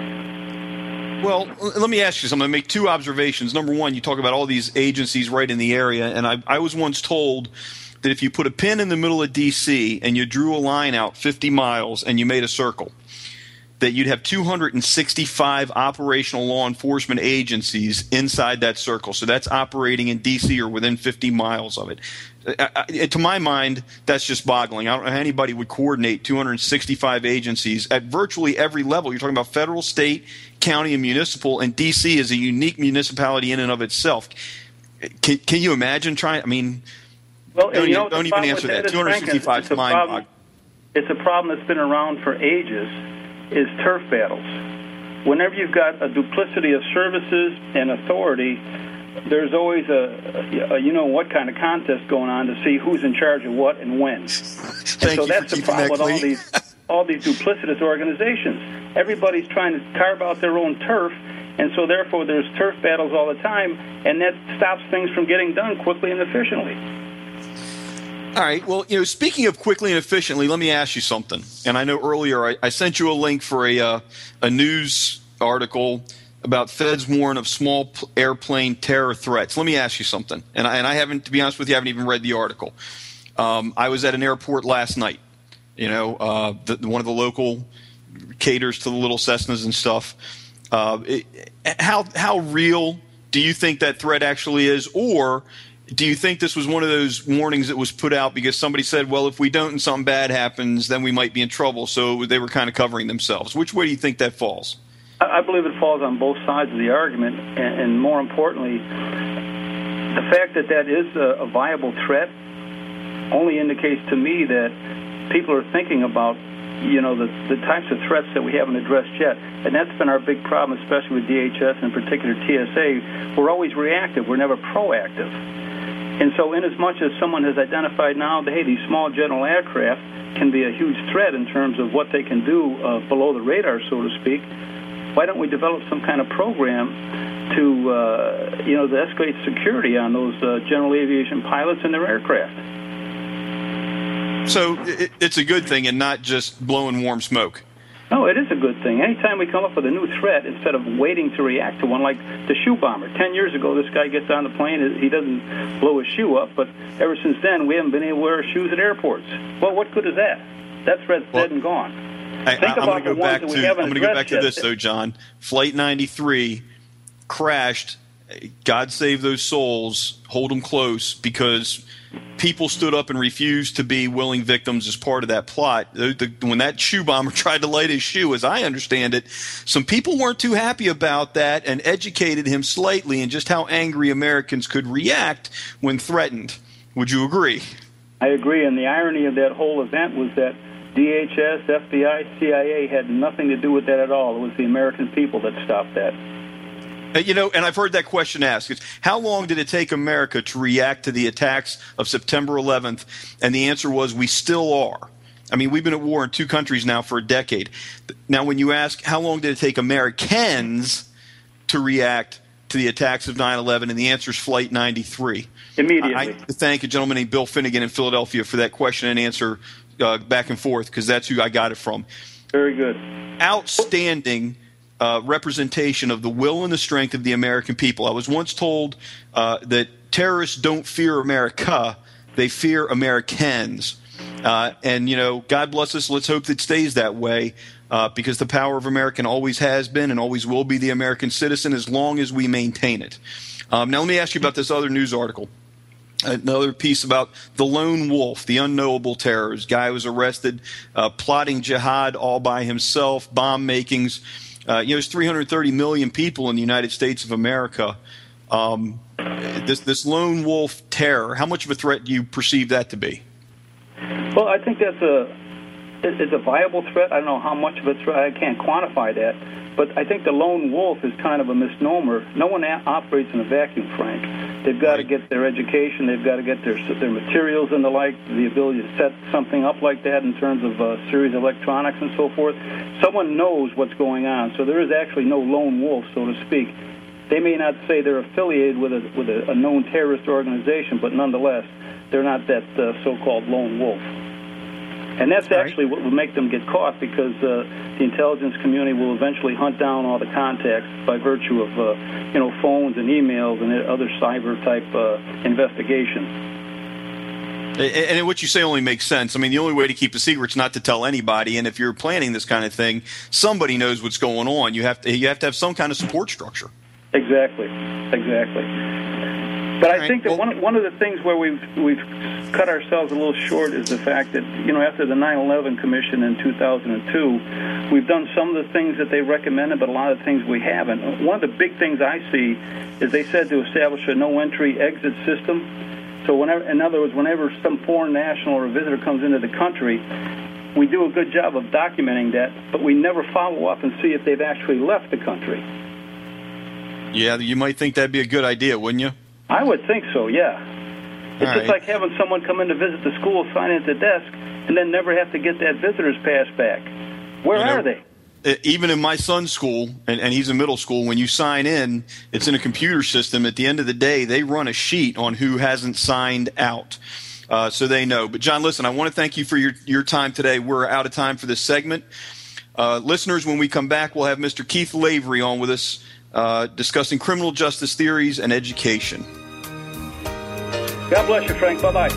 S3: Well, let me ask you something. I'm going to make two observations. Number one, you talk about all these agencies right in the area, and I was once told that if you put a pin in the middle of D.C. and you drew a line out 50 miles and you made a circle, that you'd have 265 operational law enforcement agencies inside that circle. So that's operating in D.C. or within 50 miles of it. To my mind, that's just boggling. I don't know how anybody would coordinate 265 agencies at virtually every level. You're talking about federal, state, county, and municipal, and D.C. is a unique municipality in and of itself. Can you imagine trying? I mean,
S10: well,
S3: don't even answer that. 265 is mind-boggling.
S10: It's a problem that's been around for ages, is turf battles. Whenever you've got a duplicity of services and authority, there's always a what kind of contest going on to see who's in charge of what and when. So that's the problem with all these duplicitous organizations. Everybody's trying to carve out their own turf, and so therefore there's turf battles all the time, and that stops things from getting done quickly and efficiently.
S3: All right. Well, speaking of quickly and efficiently, let me ask you something. And I know earlier I sent you a link for a news article about feds warn of small airplane terror threats. Let me ask you something. And I haven't, to be honest with you, I haven't even read the article. I was at an airport last night. One of the local caters to the little Cessnas and stuff. How real do you think that threat actually is, or do you think this was one of those warnings that was put out because somebody said, well, if we don't and something bad happens, then we might be in trouble, so they were kind of covering themselves? Which way do you think that falls?
S10: I believe it falls on both sides of the argument, and more importantly, the fact that is a viable threat only indicates to me that people are thinking about the types of threats that we haven't addressed yet. And that's been our big problem, especially with DHS and in particular TSA. We're always reactive. We're never proactive. And so in as much as someone has identified now that, hey, these small general aircraft can be a huge threat in terms of what they can do below the radar, so to speak, why don't we develop some kind of program to escalate security on those general aviation pilots and their aircraft?
S3: So it's a good thing and not just blowing warm smoke.
S10: No, it is a good thing. Anytime we come up with a new threat, instead of waiting to react to one, like the shoe bomber. 10 years ago, this guy gets on the plane, he doesn't blow his shoe up, but ever since then, we haven't been able to wear our shoes at airports. Well, what good is that? That threat's dead and gone.
S3: I'm going to go back to this, though, John. Flight 93 crashed. God save those souls. Hold them close, because people stood up and refused to be willing victims as part of that plot. When that shoe bomber tried to light his shoe, as I understand it, some people weren't too happy about that and educated him slightly in just how angry Americans could react when threatened. Would you agree?
S10: I agree, and the irony of that whole event was that DHS, FBI, CIA had nothing to do with that at all. It was the American people that stopped that.
S3: And I've heard that question asked. It's, how long did it take America to react to the attacks of September 11th? And the answer was, we still are. I mean, we've been at war in two countries now for a decade. Now, when you ask how long did it take Americans to react to the attacks of 9/11, and the answer is Flight 93.
S10: Immediately.
S3: I thank a gentleman named Bill Finnegan in Philadelphia for that question and answer back and forth, because that's who I got it from.
S10: Very good.
S3: Outstanding representation of the will and the strength of the American people. I was once told that terrorists don't fear America, they fear Americans. And, God bless us. Let's hope that it stays that way, because the power of America always has been and always will be the American citizen as long as we maintain it. Now, let me ask you about this other news article. Another piece about the lone wolf, the unknowable terrorist. Guy was arrested plotting jihad all by himself, bomb makings. There's 330 million people in the United States of America. This lone wolf terror, how much of a threat do you perceive that to be?
S10: Well, I think it's a viable threat. I don't know how much of a threat. I can't quantify that. But I think the lone wolf is kind of a misnomer. No one operates in a vacuum, Frank. They've got to get their education. They've got to get their materials and the like, the ability to set something up like that in terms of series electronics and so forth. Someone knows what's going on. So there is actually no lone wolf, so to speak. They may not say they're affiliated with a known terrorist organization, but nonetheless, they're not that so-called lone wolf. And that's actually what will make them get caught, because the intelligence community will eventually hunt down all the contacts by virtue of phones and emails and other cyber-type investigations.
S3: And what you say only makes sense. I mean, the only way to keep a secret is not to tell anybody. And if you're planning this kind of thing, somebody knows what's going on. You have to have some kind of support structure.
S10: Exactly. But I think that one of the things where we've cut ourselves a little short is the fact that, after the 9/11 Commission in 2002, we've done some of the things that they recommended, but a lot of the things we haven't. One of the big things I see is they said to establish a no-entry-exit system. So whenever some foreign national or visitor comes into the country, we do a good job of documenting that, but we never follow up and see if they've actually left the country.
S3: Yeah, you might think that'd be a good idea, wouldn't you?
S10: I would think so, yeah. It's just like having someone come in to visit the school, sign in at the desk, and then never have to get that visitor's pass back. Where are they?
S3: Even in my son's school, and he's in middle school, when you sign in, it's in a computer system. At the end of the day, they run a sheet on who hasn't signed out, so they know. But, John, listen, I want to thank you for your time today. We're out of time for this segment. Listeners, when we come back, we'll have Mr. Keith Lavery on with us discussing criminal justice theories and education.
S10: God bless you, Frank. Bye-bye.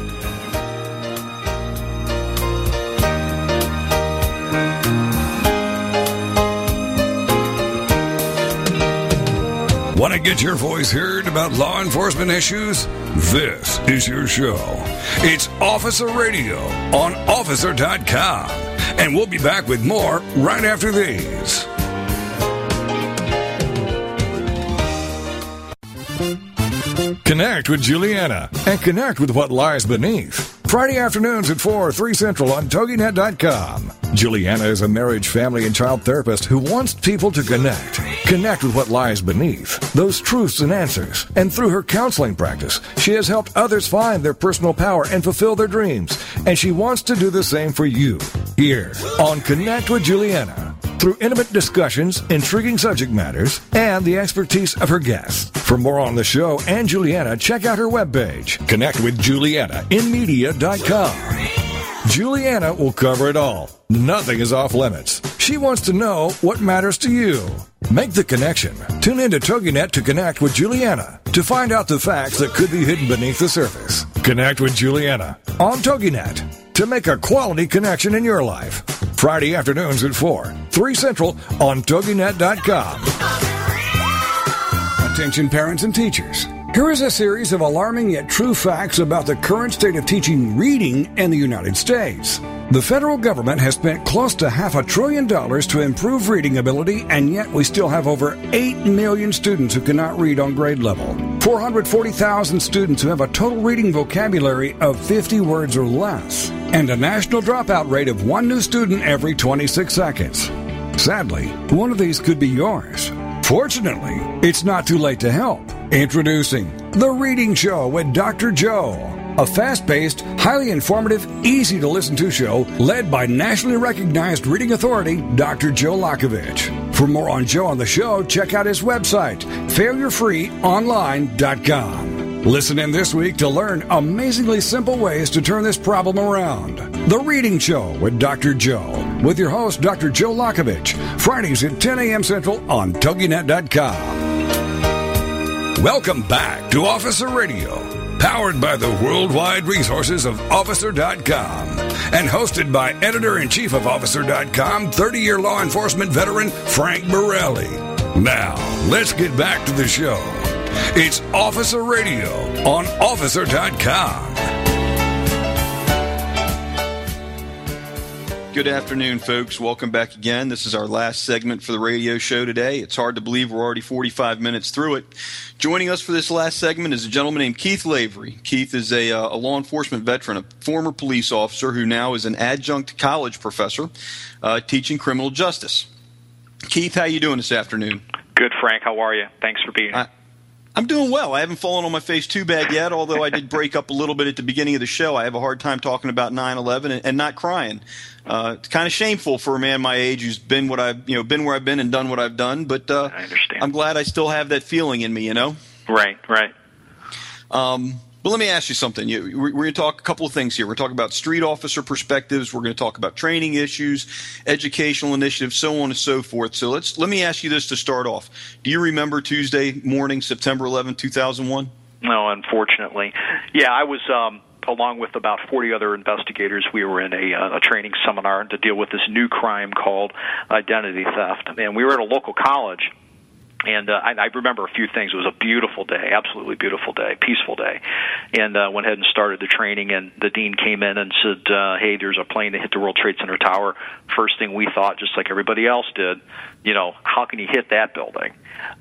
S2: Want to get your voice heard about law enforcement issues? This is your show. It's Officer Radio on Officer.com. And we'll be back with more right after these. Connect with Juliana and connect with what lies beneath. Friday afternoons at 4, 3 Central on TogiNet.com. Juliana is a marriage, family, and child therapist who wants people to connect. Connect with what lies beneath, those truths and answers. And through her counseling practice, she has helped others find their personal power and fulfill their dreams. And she wants to do the same for you. Here on Connect with Juliana. Through intimate discussions, intriguing subject matters, and the expertise of her guests. For more on the show and Juliana, check out her webpage, connectwithjulianainmedia.com. Juliana will cover it all. Nothing is off limits. She wants to know what matters to you. Make the connection. Tune into TogiNet to connect with Juliana to find out the facts that could be hidden beneath the surface. Connect with Juliana on TogiNet to make a quality connection in your life. Friday afternoons at 4, 3 Central on TogiNet.com. Attention parents and teachers. Here is a series of alarming yet true facts about the current state of teaching reading in the United States. The federal government has spent close to $500 billion to improve reading ability, and yet we still have over 8 million students who cannot read on grade level. 440,000 students who have a total reading vocabulary of 50 words or less, and a national dropout rate of 1 new student every 26 seconds. Sadly, one of these could be yours. Fortunately, it's not too late to help. Introducing The Reading Show with Dr. Joe, a fast-paced, highly informative, easy-to-listen-to show led by nationally recognized reading authority, Dr. Joe Lakovich. For more on Joe and the show, check out his website, failurefreeonline.com. Listen in this week to learn amazingly simple ways to turn this problem around. The Reading Show with Dr. Joe, with your host, Dr. Joe Lakovich, Fridays at 10 a.m. Central on TogiNet.com. Welcome back to Officer Radio, powered by the worldwide resources of Officer.com, and hosted by Editor-in-Chief of Officer.com, 30-year law enforcement veteran Frank Borelli. Now, let's get back to the show. It's Officer Radio on Officer.com.
S3: Good afternoon, folks. Welcome back again. This is our last segment for the radio show today. It's hard to believe we're already 45 minutes through it. Joining us for this last segment is a gentleman named Keith Lavery. Keith is a law enforcement veteran, a former police officer who now is an adjunct college professor teaching criminal justice. Keith, how you doing this afternoon?
S11: Good, Frank. How are you? Thanks for being here.
S3: I'm doing well. I haven't fallen on my face too bad yet, although I did break up a little bit at the beginning of the show. I have a hard time talking about 9/11 and not crying. It's kind of shameful for a man my age who's been where I've been and done what I've done. But
S11: I understand.
S3: I'm glad I still have that feeling in me.
S11: Right.
S3: But let me ask you something. We're going to talk a couple of things here. We're talking about street officer perspectives. We're going to talk about training issues, educational initiatives, so on and so forth. So let me ask you this to start off. Do you remember Tuesday morning, September 11, 2001?
S11: No, unfortunately. Yeah, I was along with about 40 other investigators. We were in a training seminar to deal with this new crime called identity theft. And we were at a local college. And I remember a few things. It was a beautiful day, absolutely beautiful day, peaceful day. And went ahead and started the training, and the dean came in and said, hey, there's a plane that hit the World Trade Center tower. First thing we thought, just like everybody else did, how can you hit that building?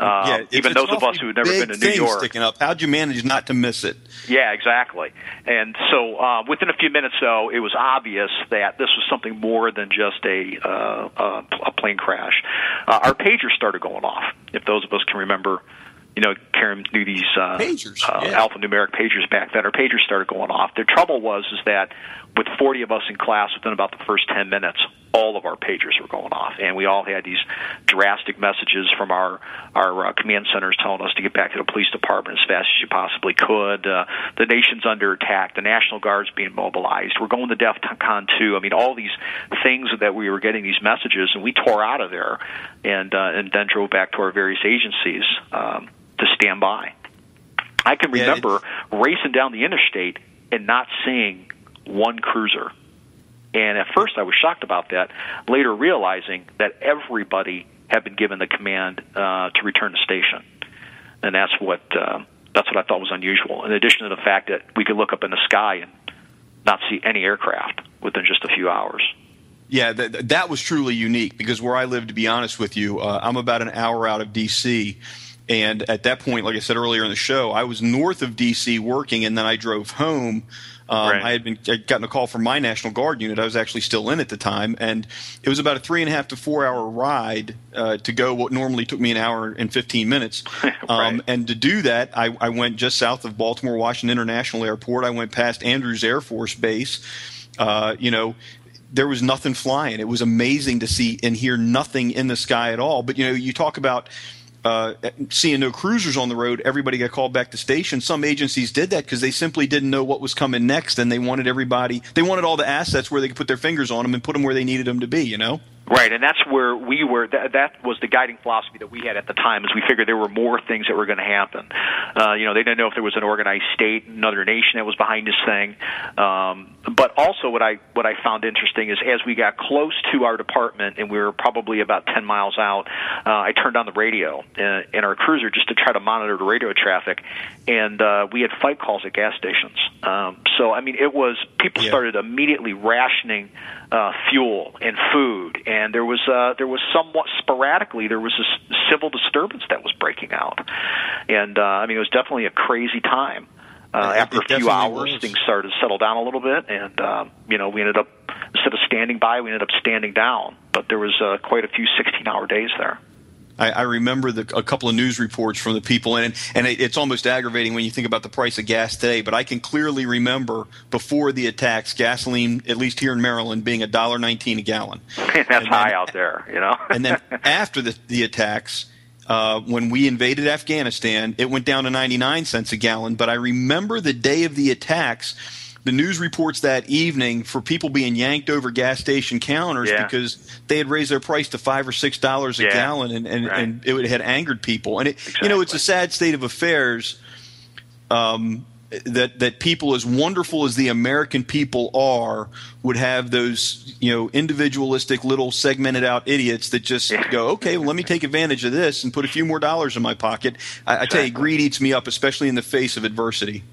S11: Even those of us who had never been to New York.
S3: Sticking up. How'd you manage not to miss it?
S11: Yeah, exactly. And so within a few minutes, though, it was obvious that this was something more than just a plane crash. Our pagers started going off. If those of us can remember, Karen knew these
S3: pagers,
S11: alphanumeric pagers back then. Our pagers started going off. The trouble was that with 40 of us in class, within about the first 10 minutes, all of our pagers were going off, and we all had these drastic messages from our command centers telling us to get back to the police department as fast as you possibly could. The nation's under attack. The National Guard's being mobilized. We're going to DEFCON 2. I mean, all these things that we were getting these messages, and we tore out of there and then drove back to our various agencies to stand by. I can remember racing down the interstate and not seeing one cruiser. And at first I was shocked about that, later realizing that everybody had been given the command to return to station. And that's what I thought was unusual, in addition to the fact that we could look up in the sky and not see any aircraft within just a few hours.
S3: Yeah, that was truly unique, because where I live, to be honest with you, I'm about an hour out of D.C., and at that point, like I said earlier in the show, I was north of D.C. working, and then I drove home. I'd gotten a call from my National Guard unit. I was actually still in at the time, and it was about a 3.5 to 4 hour ride to go what normally took me an hour and 15 minutes. And to do that, I went just south of Baltimore Washington International Airport. I went past Andrews Air Force Base. There was nothing flying. It was amazing to see and hear nothing in the sky at all. But you talk about seeing no cruisers on the road, everybody got called back to station. Some agencies did that because they simply didn't know what was coming next, and they wanted all the assets where they could put their fingers on them and put them where they needed them to be,
S11: Right, and that's where we were. That was the guiding philosophy that we had at the time, is we figured there were more things that were going to happen. They didn't know if there was an organized state, another nation that was behind this thing. But also what I found interesting is as we got close to our department, and we were probably about 10 miles out, I turned on the radio in our cruiser just to try to monitor the radio traffic, and we had fight calls at gas stations. It was people started immediately rationing fuel and food, and there was somewhat sporadically there was this civil disturbance that was breaking out, and it was definitely a crazy time. After a few hours, things started to settle down a little bit, and we ended up, instead of standing by, we ended up standing down. But there was quite a few 16-hour days there.
S3: I remember a couple of news reports from the people, and it's almost aggravating when you think about the price of gas today, but I can clearly remember before the attacks, gasoline, at least here in Maryland, being $1.19 a gallon.
S11: That's high out there, you know.
S3: And then after the attacks, when we invaded Afghanistan, it went down to 99 cents a gallon, but I remember the day of the attacks, the news reports that evening for people being yanked over gas station counters because they had raised their price to $5 or $6 a gallon, and it had angered people. And it's a sad state of affairs that people, as wonderful as the American people are, would have those individualistic little segmented out idiots that just go, okay, well, let me take advantage of this and put a few more dollars in my pocket. I tell you, greed eats me up, especially in the face of adversity.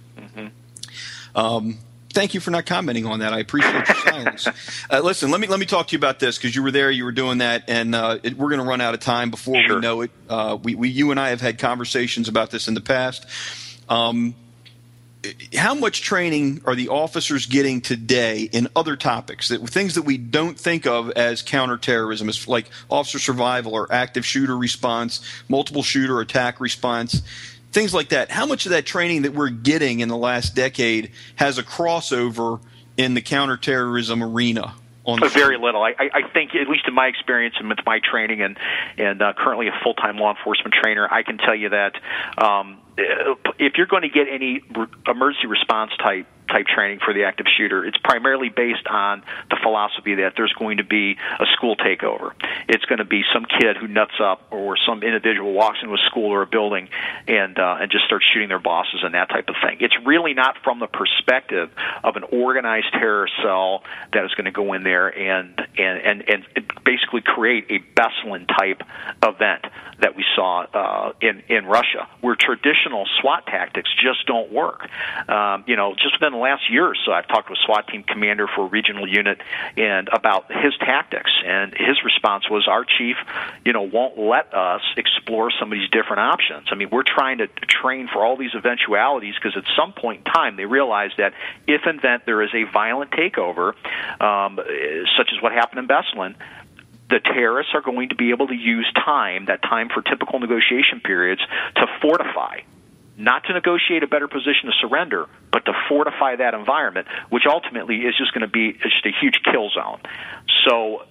S3: Thank you for not commenting on that. I appreciate your silence. Listen, let me talk to you about this because you were there, you were doing that, and we're going to run out of time before we know it. You and I have had conversations about this in the past. How much training are the officers getting today in other topics, things that we don't think of as counterterrorism, as like officer survival or active shooter response, multiple shooter attack response? Things like that. How much of that training that we're getting in the last decade has a crossover in the counterterrorism arena?
S11: Very little. I think, at least in my experience and with my training and currently a full-time law enforcement trainer, I can tell you that if you're going to get any emergency response type training for the active shooter, it's primarily based on the philosophy that there's going to be a school takeover. It's going to be some kid who nuts up, or some individual walks into a school or a building and just starts shooting their bosses and that type of thing. It's really not from the perspective of an organized terror cell that is going to go in there and basically create a Beslan type event that we saw in Russia, where traditional SWAT tactics just don't work. Just within the last year or so, I've talked with a SWAT team commander for a regional unit and about his tactics, and his response was, our chief, won't let us explore some of these different options. I mean, we're trying to train for all these eventualities because at some point in time they realize that if and when there is a violent takeover, such as what happened in Beslan, the terrorists are going to be able to use that time for typical negotiation periods, to fortify. Not to negotiate a better position to surrender, but to fortify that environment, which ultimately is just going to be just a huge kill zone. So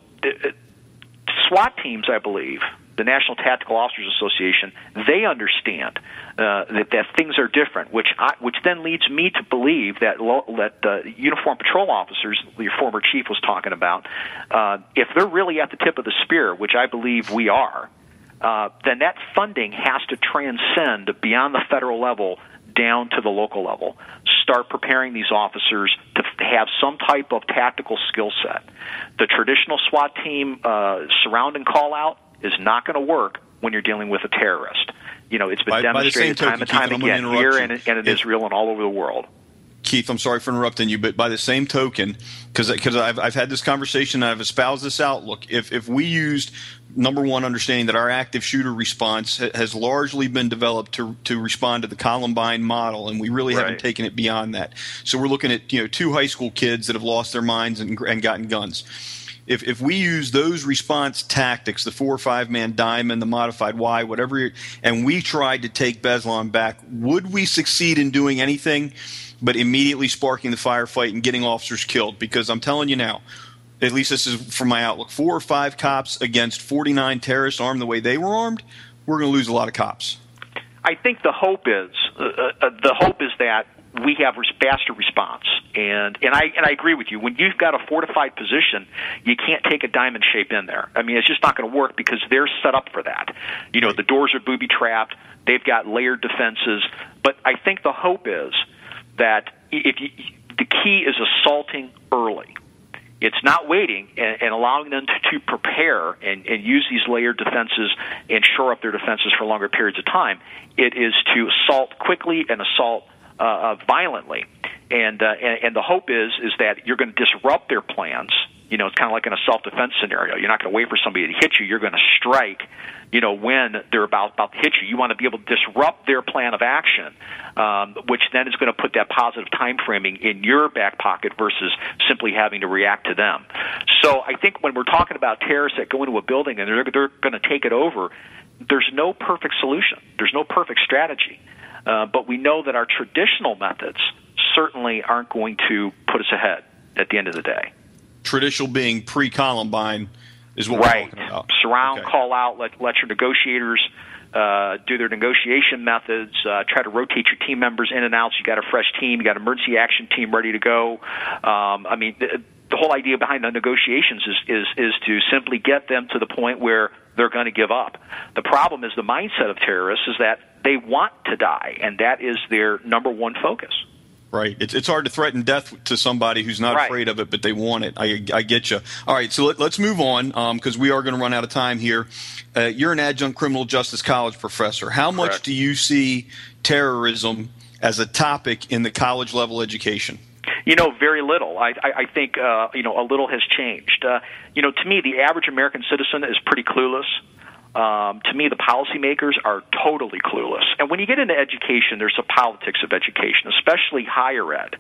S11: SWAT teams, I believe, the National Tactical Officers Association, they understand that things are different, which then leads me to believe that uniformed patrol officers, your former chief was talking about, if they're really at the tip of the spear, which I believe we are, then that funding has to transcend beyond the federal level down to the local level. Start preparing these officers to have some type of tactical skill set. The traditional SWAT team surround and call out is not going to work when you're dealing with a terrorist. It's been demonstrated time and time again here and in Israel and all over the world.
S3: Keith, I'm sorry for interrupting you, but by the same token, because I've had this conversation and I've espoused this outlook, if we used, number one, understanding that our active shooter response has largely been developed to respond to the Columbine model, and we really haven't taken it beyond that. So we're looking at 2 high school kids that have lost their minds and gotten guns. If we use those response tactics, the 4 or 5 man diamond, the modified Y, whatever, and we tried to take Beslan back, would we succeed in doing anything but immediately sparking the firefight and getting officers killed? Because I'm telling you now, at least this is from my outlook, 4 or 5 cops against 49 terrorists armed the way they were armed, we're going to lose a lot of cops.
S11: I think the hope is that we have faster response, and I agree with you. When you've got a fortified position, you can't take a diamond shape in there. I mean, it's just not going to work because they're set up for that. The doors are booby trapped. They've got layered defenses. But I think the hope is that the key is assaulting early. It's not waiting and allowing them to prepare and use these layered defenses and shore up their defenses for longer periods of time. It is to assault quickly and assault violently, and the hope is that you're going to disrupt their plans. It's kind of like in a self-defense scenario. You're not going to wait for somebody to hit you. You're going to strike, when they're about to hit you. You want to be able to disrupt their plan of action, which then is going to put that positive time framing in your back pocket versus simply having to react to them. So I think when we're talking about terrorists that go into a building and they're going to take it over, there's no perfect solution. There's no perfect strategy. But we know that our traditional methods certainly aren't going to put us ahead at the end of the day.
S3: Traditional being pre-Columbine is what we're talking about.
S11: Surround, call out, let your negotiators do their negotiation methods, try to rotate your team members in and out so you got a fresh team, you got an emergency action team ready to go. The whole idea behind the negotiations is to simply get them to the point where they're going to give up. The problem is the mindset of terrorists is that they want to die, and that is their number one focus.
S3: Right. It's hard to threaten death to somebody who's not afraid of it, but they want it. I get you. All right, so let's move on because we are going to run out of time here. You're an adjunct criminal justice college professor. How much do you see terrorism as a topic in the college-level education?
S11: Very little. I think, a little has changed. To me, the average American citizen is pretty clueless. To me, the policymakers are totally clueless. And when you get into education, there's a politics of education, especially higher ed.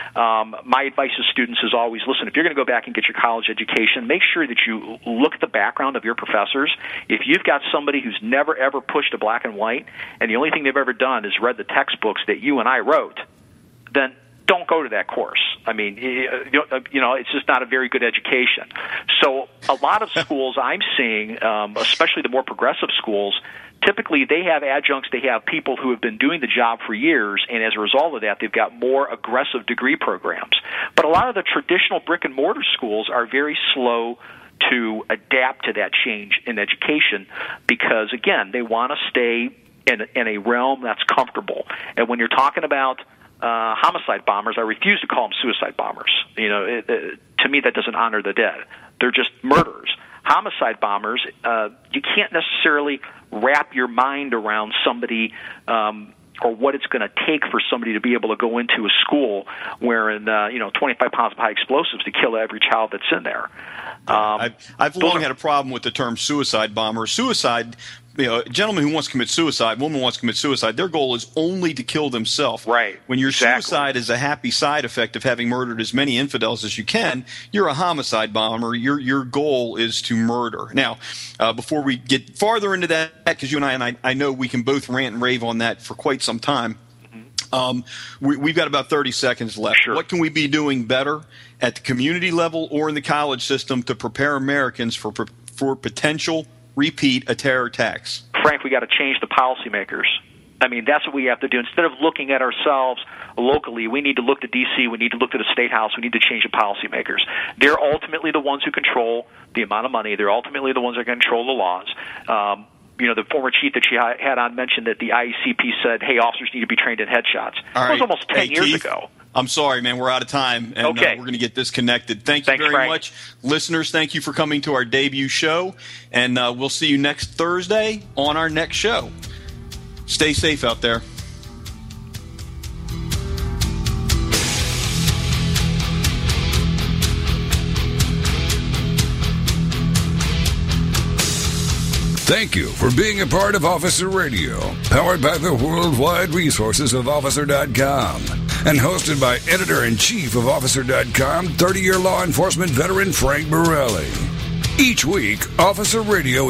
S11: My advice to students is always, listen, if you're going to go back and get your college education, make sure that you look at the background of your professors. If you've got somebody who's never, ever pushed a black and white, and the only thing they've ever done is read the textbooks that you and I wrote, then don't go to that course. I mean, it's just not a very good education. So a lot of schools I'm seeing, especially the more progressive schools, typically they have adjuncts, they have people who have been doing the job for years, and as a result of that, they've got more aggressive degree programs. But a lot of the traditional brick-and-mortar schools are very slow to adapt to that change in education because, again, they want to stay in a realm that's comfortable. And when you're talking about homicide bombers, I refuse to call them suicide bombers. To me, that doesn't honor the dead. They're just murderers. Homicide bombers, you can't necessarily wrap your mind around somebody or what it's going to take for somebody to be able to go into a school wearing 25 pounds of high explosives to kill every child that's in there.
S3: I've long had a problem with the term suicide bomber. Suicide, a gentleman who wants to commit suicide, woman wants to commit suicide, their goal is only to kill themselves.
S11: Right.
S3: When your suicide is a happy side effect of having murdered as many infidels as you can, you're a homicide bomber. Your goal is to murder. Now, before we get farther into that, because you and I know we can both rant and rave on that for quite some time, we've got about 30 seconds left.
S11: Sure.
S3: What can we be doing better at the community level or in the college system to prepare Americans for potential repeat terror attacks?
S11: Frank, we got to change the policymakers. I mean, that's what we have to do. Instead of looking at ourselves locally, we need to look to D.C., we need to look to the State House, we need to change the policymakers. They're ultimately the ones who control the amount of money. They're ultimately the ones that control the laws. The former chief that she had on mentioned that the IECP said, hey, officers need to be trained in headshots. That was almost 10 years ago.
S3: I'm sorry, man. We're out of time, and we're going to get disconnected. Thanks very much. Listeners, thank you for coming to our debut show, and we'll see you next Thursday on our next show. Stay safe out there.
S2: Thank you for being a part of Officer Radio, powered by the worldwide resources of Officer.com, and hosted by Editor-in-Chief of Officer.com, 30-year law enforcement veteran Frank Borelli. Each week, Officer Radio